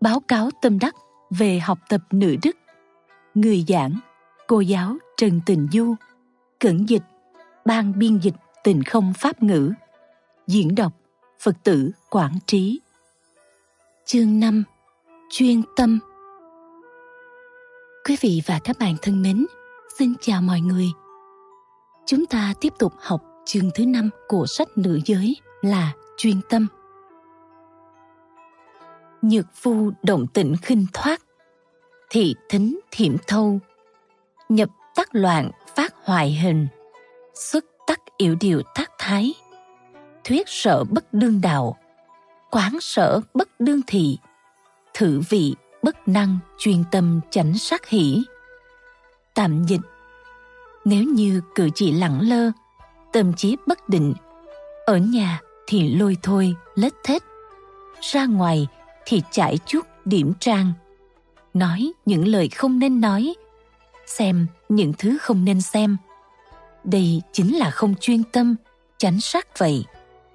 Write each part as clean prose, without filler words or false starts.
báo cáo tâm đắc về học tập nữ đức. Người giảng, cô giáo Trần Tình Du. Cẩn dịch, ban biên dịch Tình Không Pháp ngữ. Diễn đọc, Phật tử Quảng Trí. Chương 5. Chuyên tâm. Quý vị và các bạn thân mến, xin chào mọi người. Chúng ta tiếp tục học chương thứ 5 của sách Nữ Giới là chuyên tâm. Nhược phu động tĩnh khinh thoát, thị thính thiểm thâu, nhập tắc loạn phát hoại hình, xuất tắc yểu điều tác thái, thuyết sở bất đương đạo, quán sở bất đương thị, thử vị bất năng chuyên tâm chánh sắc hỷ. Tạm dịch: nếu như cử chỉ lẳng lơ, tâm trí bất định, ở nhà thì lôi thôi lết thết, ra ngoài thì chải chuốt điểm trang, nói những lời không nên nói, xem những thứ không nên xem. Đây chính là không chuyên tâm, chánh sắc vậy.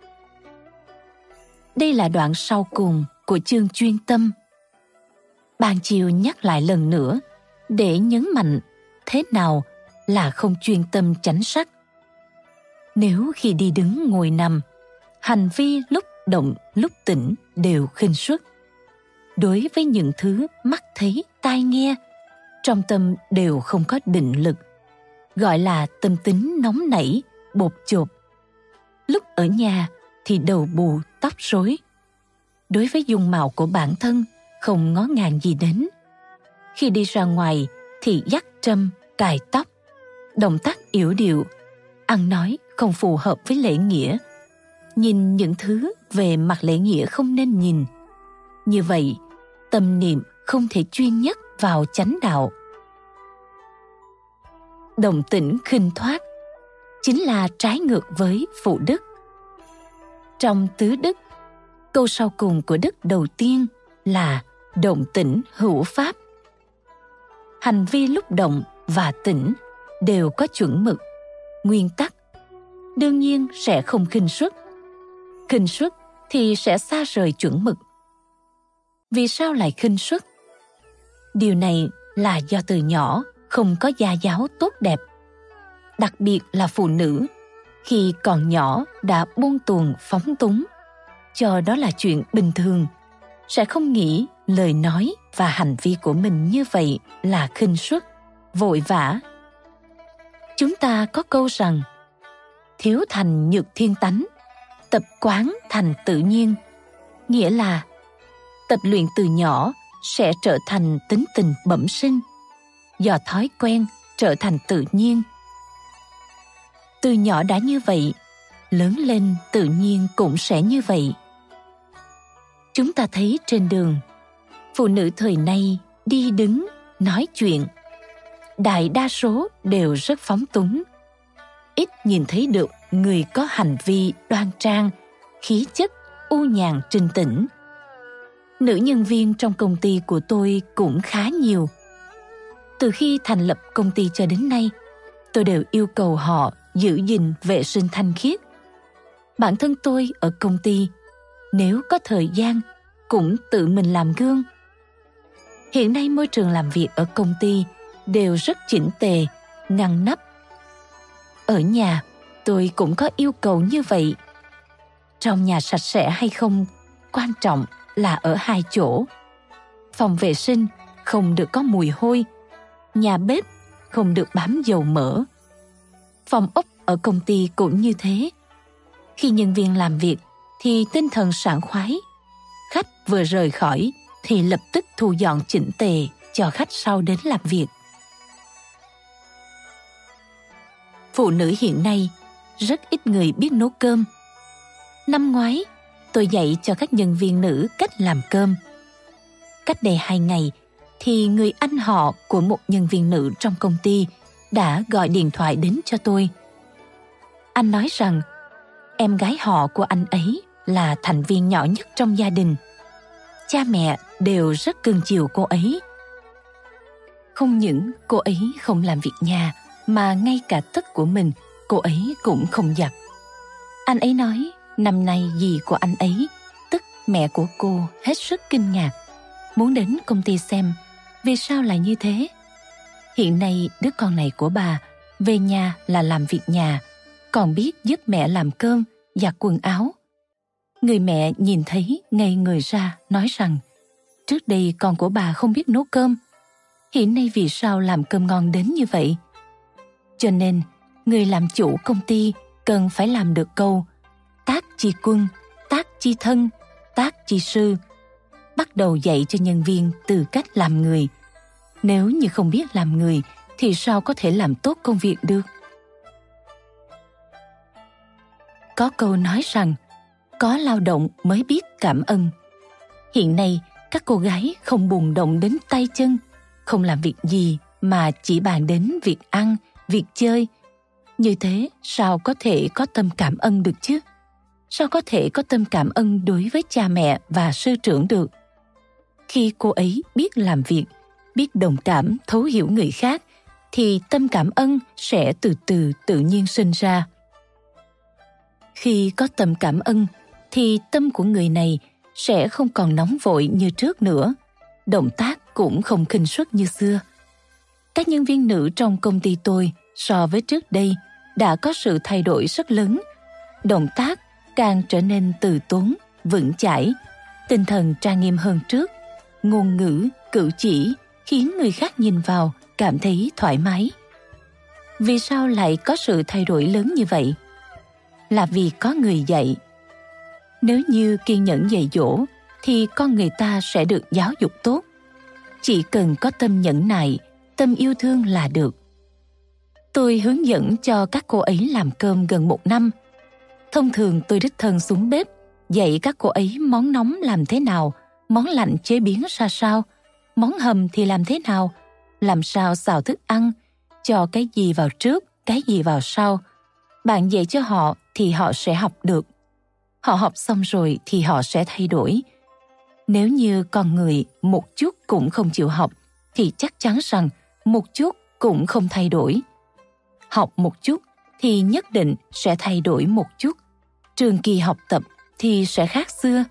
Đây là đoạn sau cùng của chương chuyên tâm. Ban chiều nhắc lại lần nữa để nhấn mạnh thế nào là không chuyên tâm chánh sắc. Nếu khi đi đứng ngồi nằm, hành vi lúc động lúc tĩnh đều khinh suất, đối với những thứ mắt thấy tai nghe, trong tâm đều không có định lực, gọi là tâm tính nóng nảy, bột chộp. Lúc ở nhà thì đầu bù tóc rối, đối với dung mạo của bản thân không ngó ngàng gì đến. Khi đi ra ngoài thì dắt trâm, cài tóc, động tác yểu điệu, ăn nói không phù hợp với lễ nghĩa, nhìn những thứ về mặt lễ nghĩa không nên nhìn. Như vậy, tâm niệm không thể chuyên nhất vào chánh đạo. Động tĩnh khinh thoát chính là trái ngược với phụ đức. Trong tứ đức, câu sau cùng của đức đầu tiên là động tĩnh hữu pháp. Hành vi lúc động và tĩnh đều có chuẩn mực, nguyên tắc, đương nhiên sẽ không khinh suất. Khinh suất thì sẽ xa rời chuẩn mực. Vì sao lại khinh suất? Điều này là do từ nhỏ không có gia giáo tốt đẹp. Đặc biệt là phụ nữ, khi còn nhỏ đã buông tuồng phóng túng, cho đó là chuyện bình thường, sẽ không nghĩ lời nói và hành vi của mình như vậy là khinh suất, vội vã. Chúng ta có câu rằng, thiếu thành nhược thiên tánh, tập quán thành tự nhiên, nghĩa là tập luyện từ nhỏ sẽ trở thành tính tình bẩm sinh, do thói quen trở thành tự nhiên. Từ nhỏ đã như vậy, lớn lên tự nhiên cũng sẽ như vậy. Chúng ta thấy trên đường, phụ nữ thời nay đi đứng, nói chuyện, đại đa số đều rất phóng túng. Ít nhìn thấy được người có hành vi đoan trang, khí chất u nhàn trinh tĩnh. Nữ nhân viên trong công ty của tôi cũng khá nhiều. Từ khi thành lập công ty cho đến nay, tôi đều yêu cầu họ giữ gìn vệ sinh thanh khiết. Bản thân tôi ở công ty, nếu có thời gian, cũng tự mình làm gương. Hiện nay môi trường làm việc ở công ty đều rất chỉnh tề, ngăn nắp. Ở nhà, tôi cũng có yêu cầu như vậy. Trong nhà sạch sẽ hay không, quan trọng là ở hai chỗ. Phòng vệ sinh không được có mùi hôi, nhà bếp không được bám dầu mỡ. Phòng ốc ở công ty cũng như thế. Khi nhân viên làm việc thì tinh thần sảng khoái. Khách vừa rời khỏi thì lập tức thu dọn chỉnh tề cho khách sau đến làm việc. Phụ nữ hiện nay rất ít người biết nấu cơm. Năm ngoái, tôi dạy cho các nhân viên nữ cách làm cơm. Cách đây 2 ngày thì người anh họ của một nhân viên nữ trong công ty đã gọi điện thoại đến cho tôi. Anh nói rằng em gái họ của anh ấy là thành viên nhỏ nhất trong gia đình. Cha mẹ đều rất cưng chiều cô ấy. Không những cô ấy không làm việc nhà, mà ngay cả tất của mình cô ấy cũng không giặt. Anh ấy nói năm nay dì của anh ấy, tức mẹ của cô, hết sức kinh ngạc. muốn đến công ty xem vì sao lại như thế. Hiện nay đứa con này của bà về nhà là làm việc nhà, còn biết giúp mẹ làm cơm, giặt quần áo. Người mẹ nhìn thấy ngây người ra, nói rằng trước đây con của bà không biết nấu cơm, hiện nay vì sao làm cơm ngon đến như vậy. Cho nên người làm chủ công ty cần phải làm được câu tác chi quân, tác chi thân, tác chi sư, bắt đầu dạy cho nhân viên từ cách làm người. Nếu như không biết làm người thì sao có thể làm tốt công việc được. Có câu nói rằng có lao động mới biết cảm ơn. Hiện nay các cô gái không bùng động đến tay chân, không làm việc gì mà chỉ bàn đến việc ăn, việc chơi. Như thế sao có thể có tâm cảm ơn được chứ? Sao có thể có tâm cảm ơn đối với cha mẹ và sư trưởng được? Khi cô ấy biết làm việc, biết đồng cảm, thấu hiểu người khác, thì tâm cảm ơn sẽ từ từ tự nhiên sinh ra. Khi có tâm cảm ơn, thì tâm của người này sẽ không còn nóng vội như trước nữa, động tác cũng không khinh suất như xưa. Các nhân viên nữ trong công ty tôi so với trước đây đã có sự thay đổi rất lớn. Động tác càng trở nên từ tốn, vững chãi, tinh thần trang nghiêm hơn trước. Ngôn ngữ, cử chỉ khiến người khác nhìn vào cảm thấy thoải mái. Vì sao lại có sự thay đổi lớn như vậy? Là vì có người dạy. Nếu như kiên nhẫn dạy dỗ thì con người ta sẽ được giáo dục tốt. Chỉ cần có tâm nhẫn nại, tâm yêu thương là được. Tôi hướng dẫn cho các cô ấy làm cơm gần 1 năm. Thông thường tôi đích thân xuống bếp, dạy các cô ấy món nóng làm thế nào, món lạnh chế biến ra sao, món hầm thì làm thế nào, làm sao xào thức ăn, cho cái gì vào trước, cái gì vào sau. Bạn dạy cho họ thì họ sẽ học được. Họ học xong rồi thì họ sẽ thay đổi. Nếu như con người một chút cũng không chịu học, thì chắc chắn rằng một chút cũng không thay đổi. Học một chút thì nhất định sẽ thay đổi một chút. Trường kỳ học tập thì sẽ khác xưa.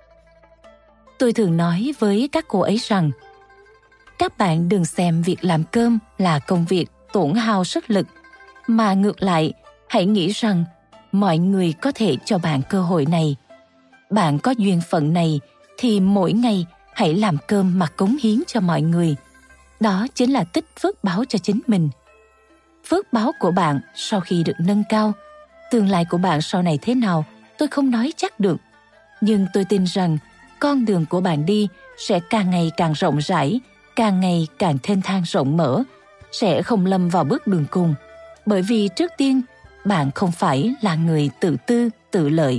Tôi thường nói với các cô ấy rằng các bạn đừng xem việc làm cơm là công việc tổn hao sức lực, mà ngược lại hãy nghĩ rằng mọi người có thể cho bạn cơ hội này. Bạn có duyên phận này thì mỗi ngày hãy làm cơm mà cống hiến cho mọi người. Đó chính là tích phước báo cho chính mình. Phước báo của bạn sau khi được nâng cao, tương lai của bạn sau này thế nào tôi không nói chắc được. Nhưng tôi tin rằng con đường của bạn đi sẽ càng ngày càng rộng rãi, càng ngày càng thênh thang rộng mở, sẽ không lâm vào bước đường cùng. Bởi vì trước tiên, bạn không phải là người tự tư, tự lợi.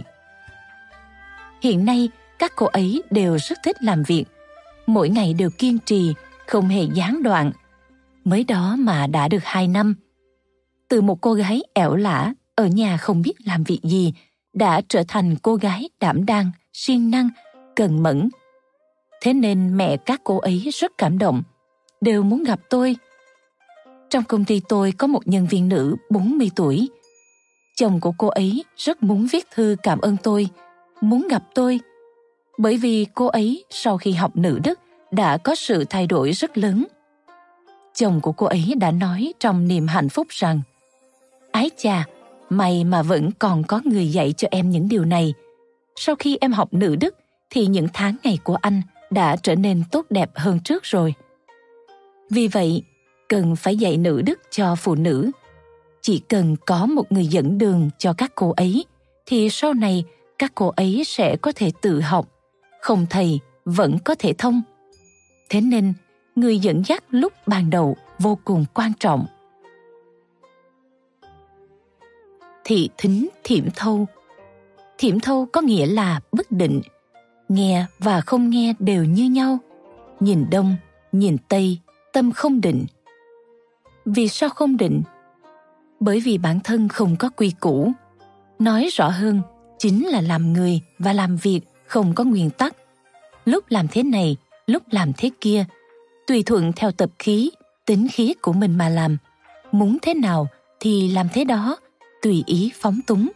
Hiện nay, các cô ấy đều rất thích làm việc. Mỗi ngày đều kiên trì, không hề gián đoạn. Mới đó mà đã được 2 năm. Từ một cô gái ẻo lả, ở nhà không biết làm việc gì, đã trở thành cô gái đảm đang, siêng năng, cần mẫn. Thế nên mẹ các cô ấy rất cảm động, đều muốn gặp tôi. Trong công ty tôi có một nhân viên nữ 40 tuổi. Chồng của cô ấy rất muốn viết thư cảm ơn tôi, muốn gặp tôi. Bởi vì cô ấy sau khi học nữ đức đã có sự thay đổi rất lớn. Chồng của cô ấy đã nói trong niềm hạnh phúc rằng: "Ái chà, may mà vẫn còn có người dạy cho em những điều này. Sau khi em học nữ đức thì những tháng ngày của anh đã trở nên tốt đẹp hơn trước rồi." Vì vậy, cần phải dạy nữ đức cho phụ nữ. Chỉ cần có một người dẫn đường cho các cô ấy, thì sau này các cô ấy sẽ có thể tự học, không thầy vẫn có thể thông. Thế nên, người dẫn dắt lúc ban đầu vô cùng quan trọng. Thị thính thiểm thâu. Thiểm thâu có nghĩa là bất định. Nghe và không nghe đều như nhau. Nhìn đông, nhìn tây, tâm không định. Vì sao không định? Bởi vì bản thân không có quy củ. Nói rõ hơn, chính là làm người và làm việc không có nguyên tắc. Lúc làm thế này, lúc làm thế kia, tùy thuận theo tập khí, tính khí của mình mà làm. Muốn thế nào thì làm thế đó, tùy ý phóng túng.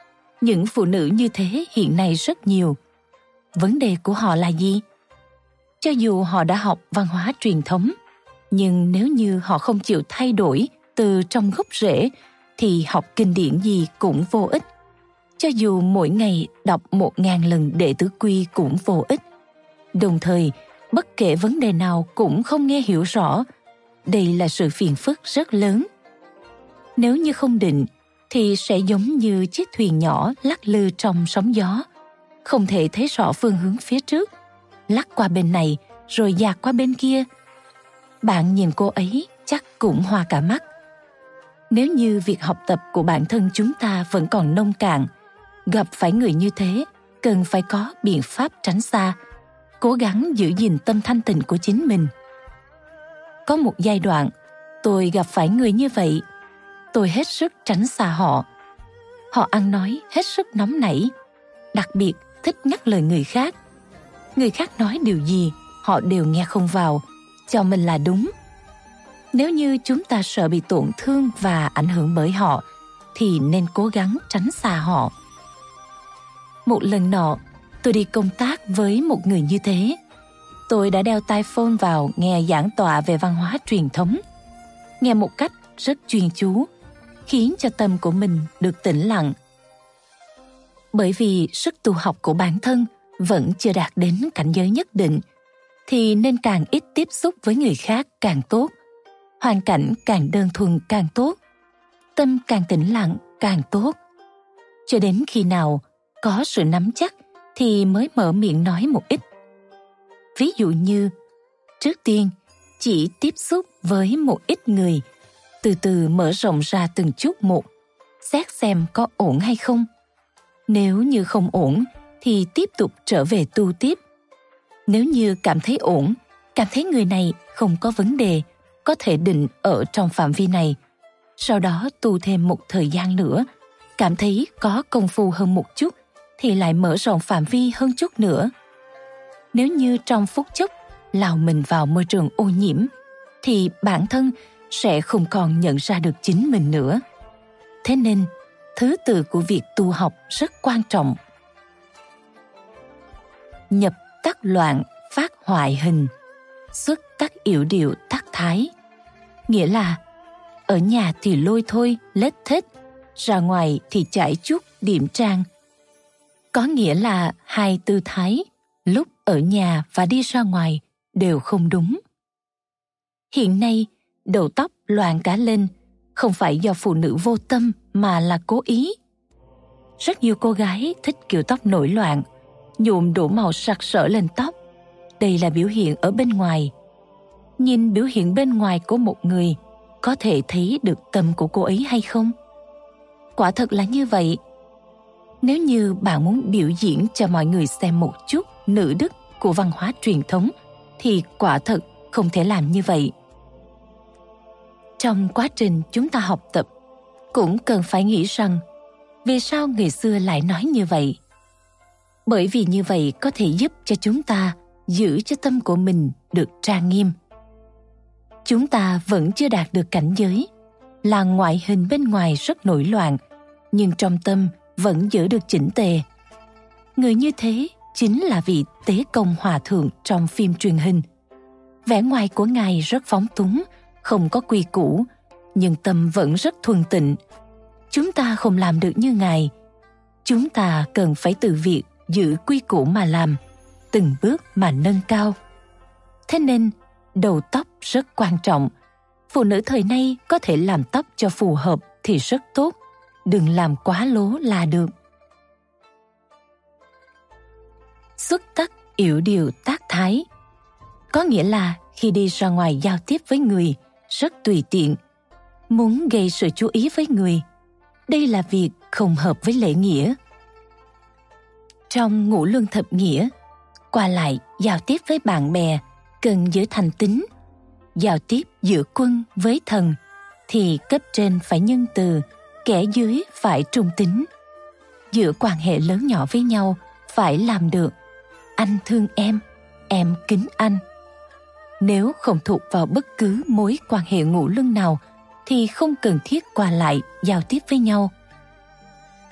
Những phụ nữ như thế hiện nay rất nhiều. Vấn đề của họ là gì? Cho dù họ đã học văn hóa truyền thống, nhưng nếu như họ không chịu thay đổi từ trong gốc rễ thì học kinh điển gì cũng vô ích. Cho dù mỗi ngày đọc 1000 lần Đệ Tử Quy cũng vô ích. Đồng thời, bất kể vấn đề nào cũng không nghe hiểu rõ. Đây là sự phiền phức rất lớn. Nếu như không định, thì sẽ giống như chiếc thuyền nhỏ lắc lư trong sóng gió. Không thể thấy rõ phương hướng phía trước, lắc qua bên này rồi dạt qua bên kia. Bạn nhìn cô ấy chắc cũng hoa cả mắt. Nếu như việc học tập của bản thân chúng ta vẫn còn nông cạn, gặp phải người như thế, cần phải có biện pháp tránh xa, cố gắng giữ gìn tâm thanh tịnh của chính mình. Có một giai đoạn, tôi gặp phải người như vậy. Tôi hết sức tránh xa họ. Họ ăn nói hết sức nóng nảy, đặc biệt thích ngắt lời người khác. Người khác nói điều gì, họ đều nghe không vào, cho mình là đúng. Nếu như chúng ta sợ bị tổn thương và ảnh hưởng bởi họ, thì nên cố gắng tránh xa họ. Một lần nọ, tôi đi công tác với một người như thế. Tôi đã đeo tai phone vào nghe giảng tọa về văn hóa truyền thống. Nghe một cách rất chuyên chú, khiến cho tâm của mình được tĩnh lặng. Bởi vì sức tu học của bản thân vẫn chưa đạt đến cảnh giới nhất định, thì nên càng ít tiếp xúc với người khác càng tốt. Hoàn cảnh càng đơn thuần càng tốt. Tâm càng tĩnh lặng càng tốt. Cho đến khi nào có sự nắm chắc thì mới mở miệng nói một ít. Ví dụ như, trước tiên chỉ tiếp xúc với một ít người, từ từ mở rộng ra từng chút một, xét xem có ổn hay không. Nếu như không ổn thì tiếp tục trở về tu tiếp. Nếu như cảm thấy ổn, cảm thấy người này không có vấn đề, có thể định ở trong phạm vi này, sau đó tu thêm một thời gian nữa, cảm thấy có công phu hơn một chút thì lại mở rộng phạm vi hơn chút nữa. Nếu như trong phút chốc lao mình vào môi trường ô nhiễm, thì bản thân sẽ không còn nhận ra được chính mình nữa. Thế nên, thứ tự của việc tu học rất quan trọng. Nhập tắc loạn phát hoại hình, xuất tắc yểu điệu tắc thái. Nghĩa là, ở nhà thì lôi thôi, lết thết, ra ngoài thì chải chuốt, điểm trang. Có nghĩa là hai tư thái, lúc ở nhà và đi ra ngoài, đều không đúng. Hiện nay, đầu tóc loạn cả lên, không phải do phụ nữ vô tâm mà là cố ý. Rất nhiều cô gái thích kiểu tóc nổi loạn, nhuộm đủ màu sặc sỡ lên tóc. Đây là biểu hiện ở bên ngoài. Nhìn biểu hiện bên ngoài của một người, có thể thấy được tâm của cô ấy hay không? Quả thật là như vậy. Nếu như bạn muốn biểu diễn cho mọi người xem một chút nữ đức của văn hóa truyền thống, thì quả thật không thể làm như vậy. Trong quá trình chúng ta học tập, cũng cần phải nghĩ rằng vì sao người xưa lại nói như vậy? Bởi vì như vậy có thể giúp cho chúng ta giữ cho tâm của mình được trang nghiêm. Chúng ta vẫn chưa đạt được cảnh giới là ngoại hình bên ngoài rất nổi loạn, nhưng trong tâm vẫn giữ được chỉnh tề. Người như thế chính là vị Tế Công Hòa Thượng trong phim truyền hình. Vẻ ngoài của Ngài rất phóng túng, không có quy củ, nhưng tâm vẫn rất thuần tịnh. Chúng ta không làm được như Ngài. Chúng ta cần phải từ việc giữ quy củ mà làm, từng bước mà nâng cao. Thế nên, đầu tóc rất quan trọng. Phụ nữ thời nay có thể làm tóc cho phù hợp thì rất tốt. Đừng làm quá lố là được. Xuất tắc yểu điệu tác thái. Có nghĩa là khi đi ra ngoài giao tiếp với người, rất tùy tiện. Muốn gây sự chú ý với người. Đây là việc không hợp với lễ nghĩa. Trong Ngũ Luân Thập Nghĩa, qua lại giao tiếp với bạn bè cần giữ thành tín. Giao tiếp giữa quân với thần thì cấp trên phải nhân từ, kẻ dưới phải trung tín. Giữa quan hệ lớn nhỏ với nhau phải làm được anh thương em kính anh. Nếu không thuộc vào bất cứ mối quan hệ ngũ luân nào thì không cần thiết qua lại giao tiếp với nhau.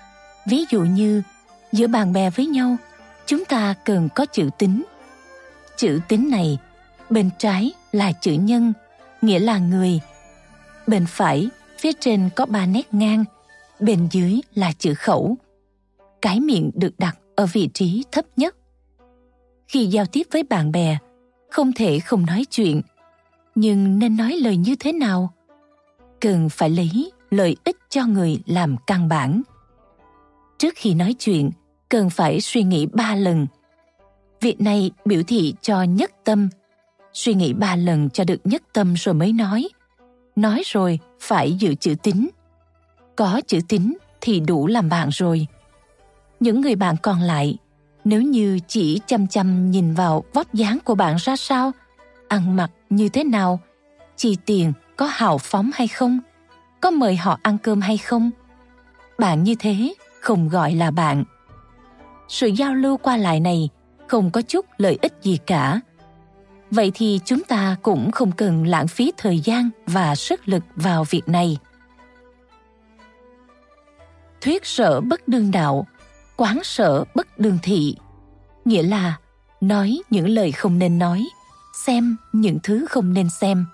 Ví dụ như giữa bạn bè với nhau, chúng ta cần có chữ tín. chữ tín này, bên trái là chữ nhân, nghĩa là người. Bên phải, phía trên có 3 nét ngang, bên dưới là chữ khẩu. Cái miệng được đặt ở vị trí thấp nhất. Khi giao tiếp với bạn bè, không thể không nói chuyện, nhưng nên nói lời như thế nào? Cần phải lấy lợi ích cho người làm căn bản. Trước khi nói chuyện, cần phải suy nghĩ 3 lần. Việc này biểu thị cho nhất tâm. Suy nghĩ 3 lần cho được nhất tâm rồi mới nói. Nói rồi phải giữ chữ tín. Có chữ tín thì đủ làm bạn rồi. Những người bạn còn lại, nếu như chỉ chăm chăm nhìn vào vóc dáng của bạn ra sao, ăn mặc như thế nào, chi tiền có hào phóng hay không, có mời họ ăn cơm hay không, bạn như thế không gọi là bạn. Sự giao lưu qua lại này không có chút lợi ích gì cả. Vậy thì chúng ta cũng không cần lãng phí thời gian và sức lực vào việc này. Thuyết sở bất đương đạo, quán sở bất đương thị, nghĩa là nói những lời không nên nói, xem những thứ không nên xem.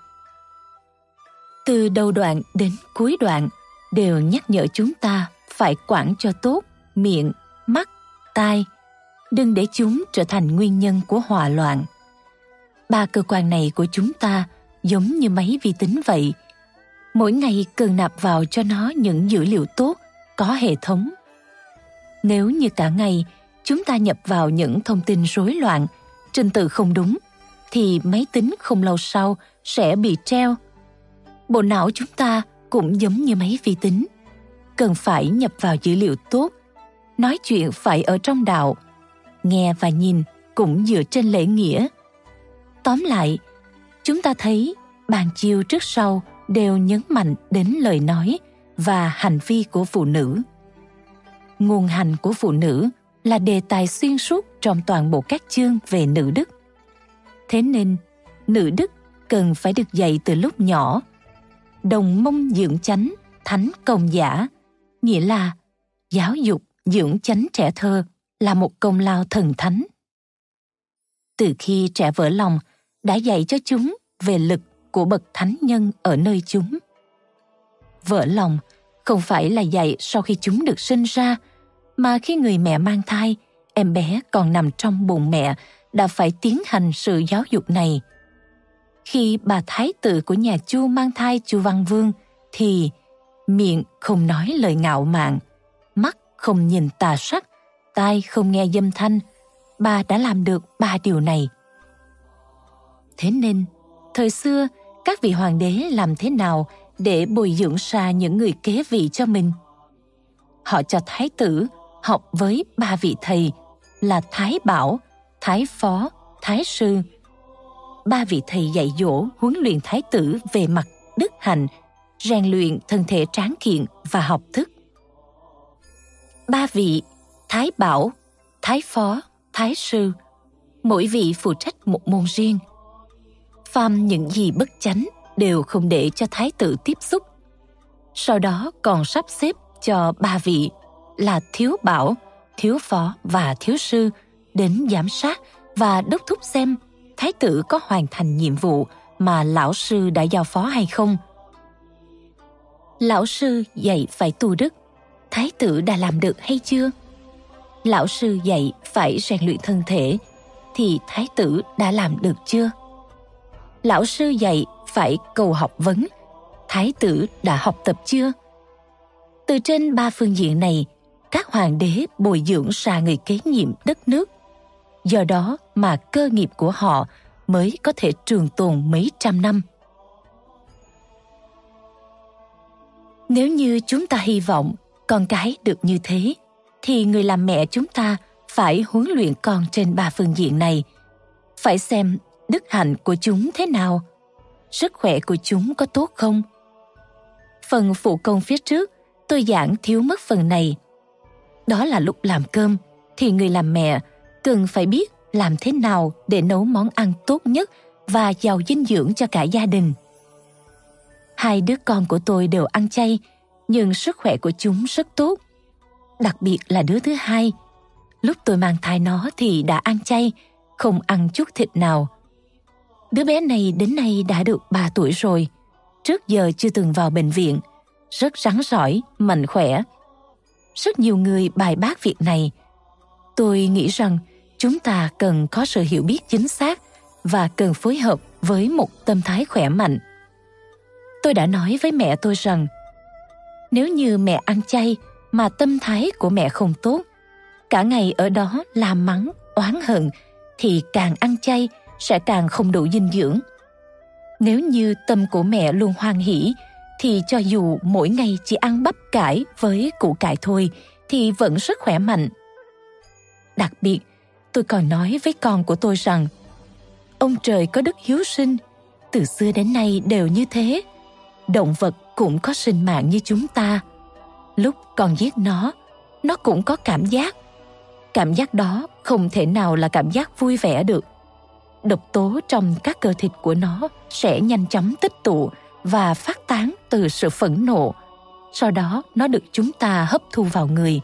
Từ đầu đoạn đến cuối đoạn đều nhắc nhở chúng ta phải quản cho tốt miệng, mắt, tai, đừng để chúng trở thành nguyên nhân của hòa loạn. 3 cơ quan này của chúng ta giống như máy vi tính vậy. Mỗi ngày cần nạp vào cho nó những dữ liệu tốt, có hệ thống. Nếu như cả ngày chúng ta nhập vào những thông tin rối loạn, trình tự không đúng, thì máy tính không lâu sau sẽ bị treo. Bộ não chúng ta cũng giống như máy vi tính, cần phải nhập vào dữ liệu tốt, nói chuyện phải ở trong đạo, nghe và nhìn cũng dựa trên lễ nghĩa. Tóm lại, chúng ta thấy bàn chiêu trước sau đều nhấn mạnh đến lời nói và hành vi của phụ nữ. Nguồn hành của phụ nữ là đề tài xuyên suốt trong toàn bộ các chương về nữ đức. Thế nên, nữ đức cần phải được dạy từ lúc nhỏ. Đồng mông dưỡng chánh, thánh công giả, nghĩa là giáo dục dưỡng chánh trẻ thơ là một công lao thần thánh. Từ khi trẻ vỡ lòng, đã dạy cho chúng về lực của bậc thánh nhân ở nơi chúng. Vỡ lòng không phải là dạy sau khi chúng được sinh ra, mà khi người mẹ mang thai, em bé còn nằm trong bụng mẹ đã phải tiến hành sự giáo dục này. Khi bà thái tử của nhà Chu mang thai Chu Văn Vương thì miệng không nói lời ngạo mạn, mắt không nhìn tà sắc, tai không nghe dâm thanh. Bà đã làm được 3 điều này. Thế nên, thời xưa, các vị hoàng đế làm thế nào để bồi dưỡng ra những người kế vị cho mình? Họ cho thái tử học với 3 vị thầy là Thái Bảo, Thái Phó, Thái Sư. 3 vị thầy dạy dỗ huấn luyện thái tử về mặt đức hạnh, rèn luyện thân thể tráng kiện và học thức. 3 vị Thái Bảo, Thái Phó, Thái Sư, mỗi vị phụ trách một môn riêng. Phàm những gì bất chánh đều không để cho thái tử tiếp xúc. Sau đó còn sắp xếp cho 3 vị là Thiếu Bảo, Thiếu Phó và Thiếu Sư đến giám sát và đốc thúc xem thái tử có hoàn thành nhiệm vụ mà lão sư đã giao phó hay không. Lão sư dạy phải tu đức, thái tử đã làm được hay chưa? Lão sư dạy phải rèn luyện thân thể, thì thái tử đã làm được chưa? Lão sư dạy phải cầu học vấn, thái tử đã học tập chưa? Từ trên 3 phương diện này, các hoàng đế bồi dưỡng ra người kế nhiệm đất nước. Do đó mà cơ nghiệp của họ mới có thể trường tồn mấy trăm năm. Nếu như chúng ta hy vọng con cái được như thế, thì người làm mẹ chúng ta phải huấn luyện con trên 3 phương diện này. Phải xem đức hạnh của chúng thế nào, sức khỏe của chúng có tốt không. Phần phụ công phía trước tôi giảng thiếu mất phần này. Đó là lúc làm cơm thì người làm mẹ cần phải biết làm thế nào để nấu món ăn tốt nhất và giàu dinh dưỡng cho cả gia đình. 2 đứa con của tôi đều ăn chay, nhưng sức khỏe của chúng rất tốt. Đặc biệt là đứa thứ hai. Lúc tôi mang thai nó thì đã ăn chay, không ăn chút thịt nào. Đứa bé này đến nay đã được 3 tuổi rồi, trước giờ chưa từng vào bệnh viện, rất rắn rỏi, mạnh khỏe. Rất nhiều người bài bác việc này. Tôi nghĩ rằng chúng ta cần có sự hiểu biết chính xác và cần phối hợp với một tâm thái khỏe mạnh. Tôi đã nói với mẹ tôi rằng nếu như mẹ ăn chay mà tâm thái của mẹ không tốt, cả ngày ở đó làm mắng, oán hận, thì càng ăn chay sẽ càng không đủ dinh dưỡng. Nếu như tâm của mẹ luôn hoan hỉ, thì cho dù mỗi ngày chỉ ăn bắp cải với củ cải thôi thì vẫn rất khỏe mạnh. Đặc biệt, tôi còn nói với con của tôi rằng ông trời có đức hiếu sinh, từ xưa đến nay đều như thế. Động vật cũng có sinh mạng như chúng ta. Lúc con giết nó cũng có cảm giác. Cảm giác đó không thể nào là cảm giác vui vẻ được. Độc tố trong các cơ thịt của nó sẽ nhanh chóng tích tụ và phát tán từ sự phẫn nộ. Sau đó nó được chúng ta hấp thu vào người.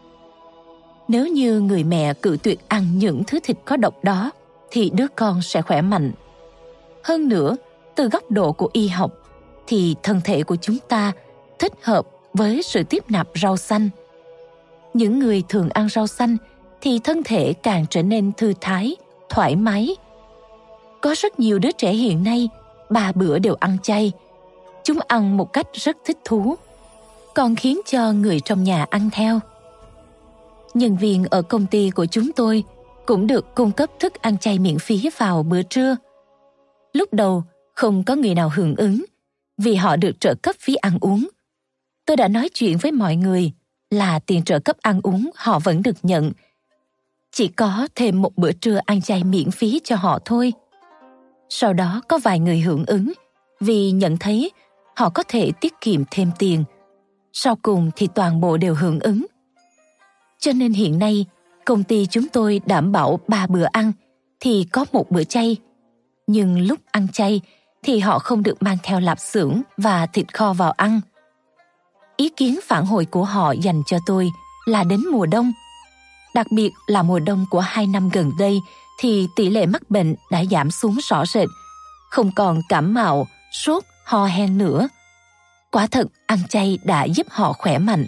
Nếu như người mẹ cự tuyệt ăn những thứ thịt có độc đó, thì đứa con sẽ khỏe mạnh. Hơn nữa, từ góc độ của y học, thì thân thể của chúng ta thích hợp với sự tiếp nạp rau xanh. Những người thường ăn rau xanh thì thân thể càng trở nên thư thái, thoải mái. Có rất nhiều đứa trẻ hiện nay 3 bữa đều ăn chay. Chúng ăn một cách rất thích thú, còn khiến cho người trong nhà ăn theo. Nhân viên ở công ty của chúng tôi cũng được cung cấp thức ăn chay miễn phí vào bữa trưa. Lúc đầu không có người nào hưởng ứng vì họ được trợ cấp phí ăn uống. Tôi đã nói chuyện với mọi người là tiền trợ cấp ăn uống họ vẫn được nhận. Chỉ có thêm một bữa trưa ăn chay miễn phí cho họ thôi. Sau đó có vài người hưởng ứng vì nhận thấy họ có thể tiết kiệm thêm tiền. Sau cùng thì toàn bộ đều hưởng ứng. Cho nên hiện nay, công ty chúng tôi đảm bảo 3 bữa ăn thì có 1 bữa chay. Nhưng lúc ăn chay thì họ không được mang theo lạp xưởng và thịt kho vào ăn. Ý kiến phản hồi của họ dành cho tôi là đến mùa đông. Đặc biệt là mùa đông của 2 năm gần đây thì tỷ lệ mắc bệnh đã giảm xuống rõ rệt, không còn cảm mạo, sốt, ho hen nữa. Quả thật ăn chay đã giúp họ khỏe mạnh.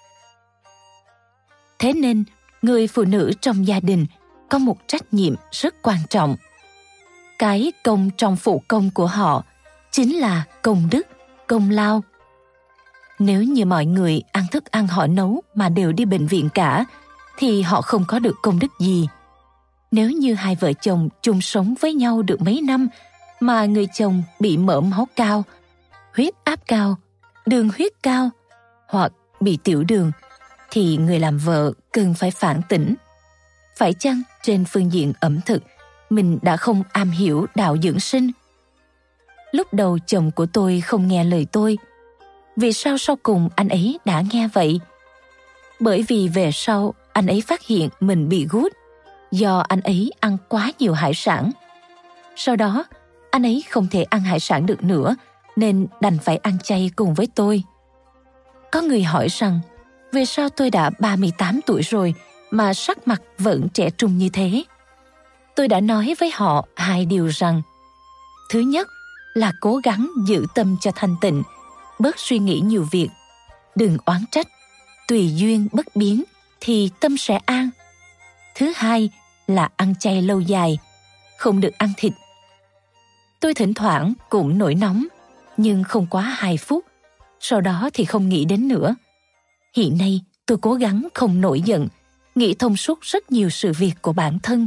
Thế nên, người phụ nữ trong gia đình có một trách nhiệm rất quan trọng. Cái công trong phụ công của họ chính là công đức, công lao. Nếu như mọi người ăn thức ăn họ nấu mà đều đi bệnh viện cả, thì họ không có được công đức gì. Nếu như hai vợ chồng chung sống với nhau được mấy năm mà người chồng bị mỡ máu cao, huyết áp cao, đường huyết cao hoặc bị tiểu đường, thì người làm vợ cần phải phản tỉnh. Phải chăng trên phương diện ẩm thực, mình đã không am hiểu đạo dưỡng sinh? Lúc đầu chồng của tôi không nghe lời tôi. Vì sao sau cùng anh ấy đã nghe vậy? Bởi vì về sau anh ấy phát hiện mình bị gút do anh ấy ăn quá nhiều hải sản. Sau đó, anh ấy không thể ăn hải sản được nữa nên đành phải ăn chay cùng với tôi. Có người hỏi rằng, vì sao tôi đã 38 tuổi rồi mà sắc mặt vẫn trẻ trung như thế? Tôi đã nói với họ 2 điều rằng, thứ nhất là cố gắng giữ tâm cho thanh tịnh, bớt suy nghĩ nhiều việc, đừng oán trách, tùy duyên bất biến thì tâm sẽ an. Thứ hai là ăn chay lâu dài, không được ăn thịt. Tôi thỉnh thoảng cũng nổi nóng, nhưng không quá 2 phút, sau đó thì không nghĩ đến nữa. Hiện nay tôi cố gắng không nổi giận, nghĩ thông suốt rất nhiều sự việc của bản thân.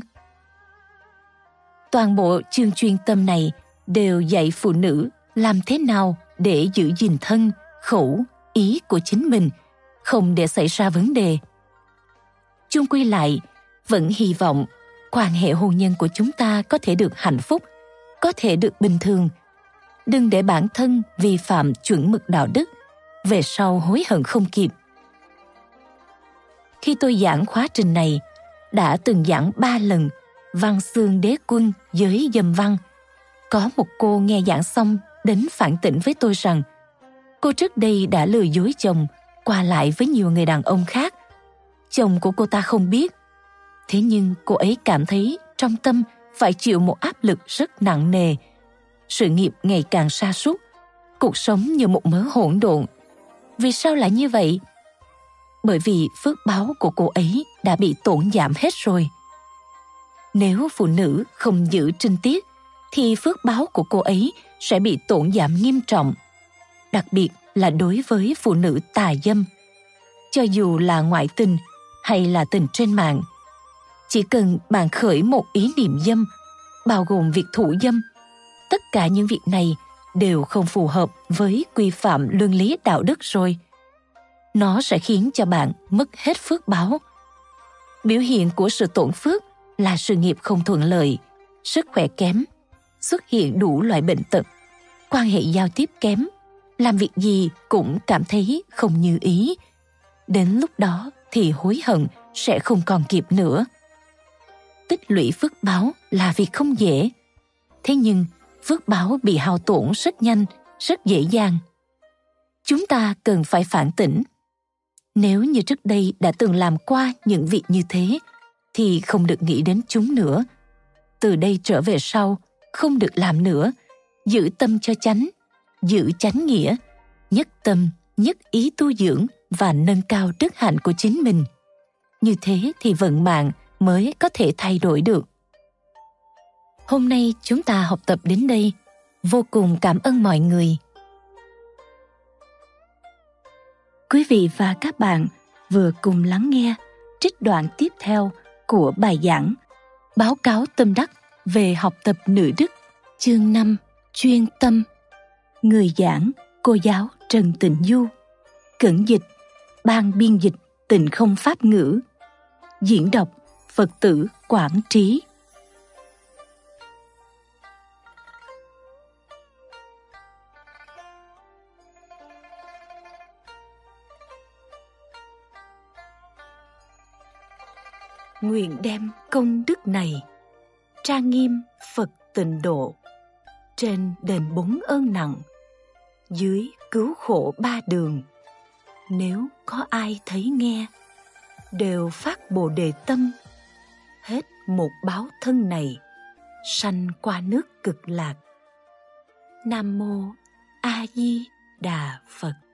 Toàn bộ chương chuyên tâm này đều dạy phụ nữ làm thế nào để giữ gìn thân, khẩu, ý của chính mình, không để xảy ra vấn đề. Chung quy lại, vẫn hy vọng quan hệ hôn nhân của chúng ta có thể được hạnh phúc, có thể được bình thường. Đừng để bản thân vi phạm chuẩn mực đạo đức, về sau hối hận không kịp. Khi tôi giảng khóa trình này, đã từng giảng 3 lần văn xương đế quân giới dâm văn. Có một cô nghe giảng xong đến phản tỉnh với tôi rằng cô trước đây đã lừa dối chồng qua lại với nhiều người đàn ông khác. Chồng của cô ta không biết. Thế nhưng cô ấy cảm thấy trong tâm phải chịu một áp lực rất nặng nề. Sự nghiệp ngày càng sa sút, cuộc sống như một mớ hỗn độn. Vì sao lại như vậy? Bởi vì phước báo của cô ấy đã bị tổn giảm hết rồi. Nếu phụ nữ không giữ trinh tiết, thì phước báo của cô ấy sẽ bị tổn giảm nghiêm trọng, đặc biệt là đối với phụ nữ tà dâm. Cho dù là ngoại tình hay là tình trên mạng, chỉ cần bạn khởi một ý niệm dâm, bao gồm việc thủ dâm, tất cả những việc này đều không phù hợp với quy phạm luân lý đạo đức rồi. Nó sẽ khiến cho bạn mất hết phước báo. Biểu hiện của sự tổn phước là sự nghiệp không thuận lợi, sức khỏe kém, xuất hiện đủ loại bệnh tật, quan hệ giao tiếp kém, làm việc gì cũng cảm thấy không như ý. Đến lúc đó thì hối hận sẽ không còn kịp nữa. Tích lũy phước báo là việc không dễ. Thế nhưng phước báo bị hao tổn rất nhanh, rất dễ dàng. Chúng ta cần phải phản tỉnh. Nếu như trước đây đã từng làm qua những việc như thế, thì không được nghĩ đến chúng nữa. Từ đây trở về sau, không được làm nữa. Giữ tâm cho chánh, giữ chánh nghĩa, nhất tâm, nhất ý tu dưỡng và nâng cao đức hạnh của chính mình. Như thế thì vận mạng mới có thể thay đổi được. Hôm nay chúng ta học tập đến đây. Vô cùng cảm ơn mọi người. Quý vị và các bạn vừa cùng lắng nghe trích đoạn tiếp theo của bài giảng Báo cáo tâm đắc về học tập nữ đức, chương 5, chuyên tâm. Người giảng cô giáo Trần Tịnh Du. Cẩn dịch Ban biên dịch Tịnh Không Pháp ngữ. Diễn đọc Phật tử Quảng Trí. Nguyện đem công đức này trang nghiêm Phật tịnh độ, trên đền 4 ơn nặng, dưới cứu khổ 3 đường. Nếu có ai thấy nghe, đều phát Bồ Đề tâm, hết một báo thân này, sanh qua nước Cực Lạc. Nam mô A Di Đà Phật.